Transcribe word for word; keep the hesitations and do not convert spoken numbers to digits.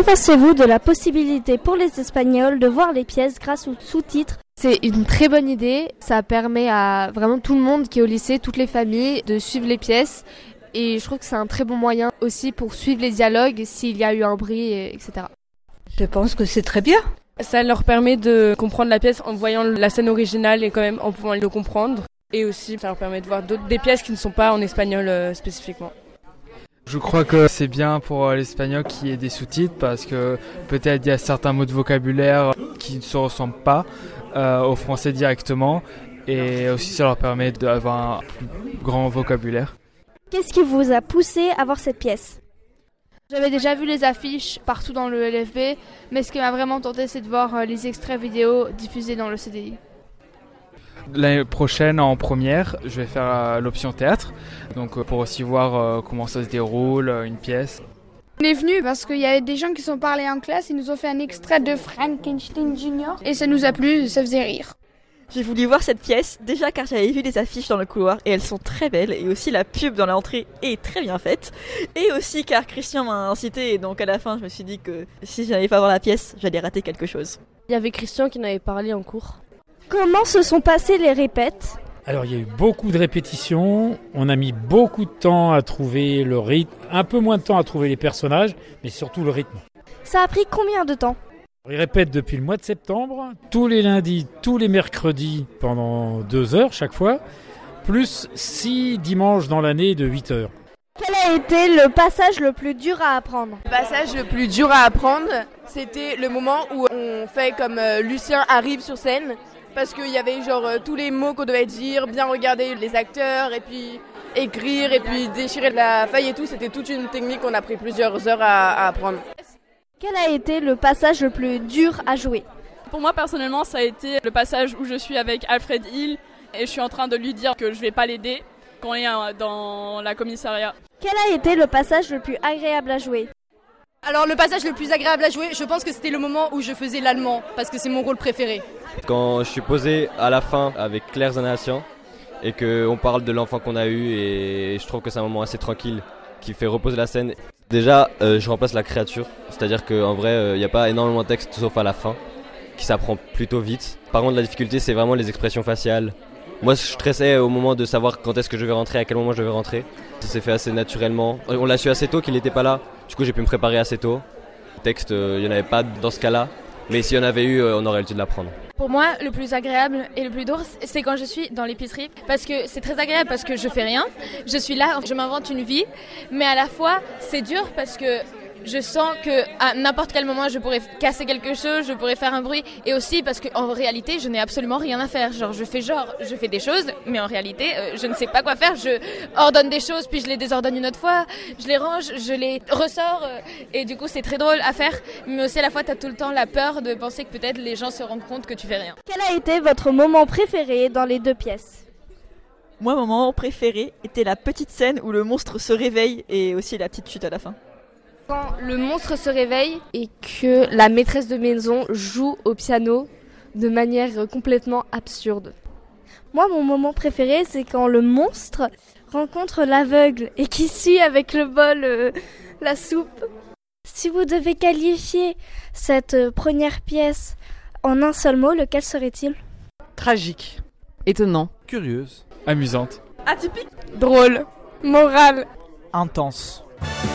pensez-vous de la possibilité pour les Espagnols de voir les pièces grâce aux sous-titres ? C'est une très bonne idée, ça permet à vraiment tout le monde qui est au lycée, toutes les familles, de suivre les pièces. Et je trouve que c'est un très bon moyen aussi pour suivre les dialogues, s'il y a eu un bruit, et cetera. Je pense que c'est très bien. Ça leur permet de comprendre la pièce en voyant la scène originale et quand même en pouvant le comprendre. Et aussi, ça leur permet de voir d'autres, des pièces qui ne sont pas en espagnol euh, spécifiquement. Je crois que c'est bien pour l'espagnol qu'il y ait des sous-titres parce que peut-être il y a certains mots de vocabulaire qui ne se ressemblent pas euh, au français directement et aussi ça leur permet d'avoir un plus grand vocabulaire. Qu'est-ce qui vous a poussé à voir cette pièce ? J'avais déjà vu les affiches partout dans le L F B, mais ce qui m'a vraiment tenté, c'est de voir les extraits vidéo diffusés dans le C D I. L'année prochaine, en première, je vais faire euh, l'option théâtre, donc euh, pour aussi voir euh, comment ça se déroule, euh, une pièce. On est venu parce qu'il y avait des gens qui sont parlés en classe, ils nous ont fait un extrait de Frankenstein Junior et ça nous a plu, ça faisait rire. J'ai voulu voir cette pièce, déjà car j'avais vu les affiches dans le couloir et elles sont très belles, et aussi la pub dans l'entrée est très bien faite, et aussi car Christian m'a incité, et donc à la fin je me suis dit que si je n'allais pas voir la pièce, j'allais rater quelque chose. Il y avait Christian qui en avait parlé en cours. Comment se sont passées les répètes ? Alors il y a eu beaucoup de répétitions, on a mis beaucoup de temps à trouver le rythme, un peu moins de temps à trouver les personnages, mais surtout le rythme. Ça a pris combien de temps ? Ils répètent depuis le mois de septembre, tous les lundis, tous les mercredis, pendant deux heures chaque fois, plus six dimanches dans l'année de huit heures. Quel a été le passage le plus dur à apprendre ? Le passage le plus dur à apprendre, c'était le moment où on fait comme euh, Lucien arrive sur scène, parce qu'il y avait genre euh, tous les mots qu'on devait dire, bien regarder les acteurs, et puis écrire, et puis déchirer la feuille et tout. C'était toute une technique qu'on a pris plusieurs heures à, à apprendre. Quel a été le passage le plus dur à jouer ? Pour moi personnellement, ça a été le passage où je suis avec Alfred Hill et je suis en train de lui dire que je vais pas l'aider quand il est dans la commissariat. Quel a été le passage le plus agréable à jouer ? Alors le passage le plus agréable à jouer, je pense que c'était le moment où je faisais l'allemand, parce que c'est mon rôle préféré. Quand je suis posé à la fin avec Claire Zanatian et qu'on parle de l'enfant qu'on a eu, et je trouve que c'est un moment assez tranquille qui fait reposer la scène. Déjà, euh, je remplace la créature, c'est-à-dire qu'en vrai, il euh, n'y a pas énormément de texte sauf à la fin, qui s'apprend plutôt vite. Par contre, la difficulté, c'est vraiment les expressions faciales. Moi, je stressais au moment de savoir quand est-ce que je vais rentrer, à quel moment je vais rentrer. Ça s'est fait assez naturellement. On l'a su assez tôt qu'il n'était pas là, du coup j'ai pu me préparer assez tôt. Le texte, il euh, n'y en avait pas dans ce cas-là, mais s'il y en avait eu, euh, on aurait eu le temps de l'apprendre. Pour moi, le plus agréable et le plus dur, c'est quand je suis dans l'épicerie. Parce que c'est très agréable parce que je fais rien. Je suis là, je m'invente une vie. Mais à la fois, c'est dur parce que je sens qu'à n'importe quel moment, je pourrais casser quelque chose, je pourrais faire un bruit. Et aussi parce qu'en réalité, je n'ai absolument rien à faire. Genre, je fais genre, je fais des choses, mais en réalité, euh, je ne sais pas quoi faire. Je ordonne des choses, puis je les désordonne une autre fois. Je les range, je les ressors. Euh, et du coup, c'est très drôle à faire. Mais aussi, à la fois, tu as tout le temps la peur de penser que peut-être les gens se rendent compte que tu fais rien. Quel a été votre moment préféré dans les deux pièces ? Moi, mon moment préféré était la petite scène où le monstre se réveille et aussi la petite chute à la fin. Quand le monstre se réveille et que la maîtresse de maison joue au piano de manière complètement absurde. Moi, mon moment préféré, c'est quand le monstre rencontre l'aveugle et qui suit avec le bol euh, la soupe. Si vous devez qualifier cette euh, première pièce en un seul mot, lequel serait-il ? Tragique. Étonnant. Curieuse. Amusante. Atypique. Drôle. Morale. Intense.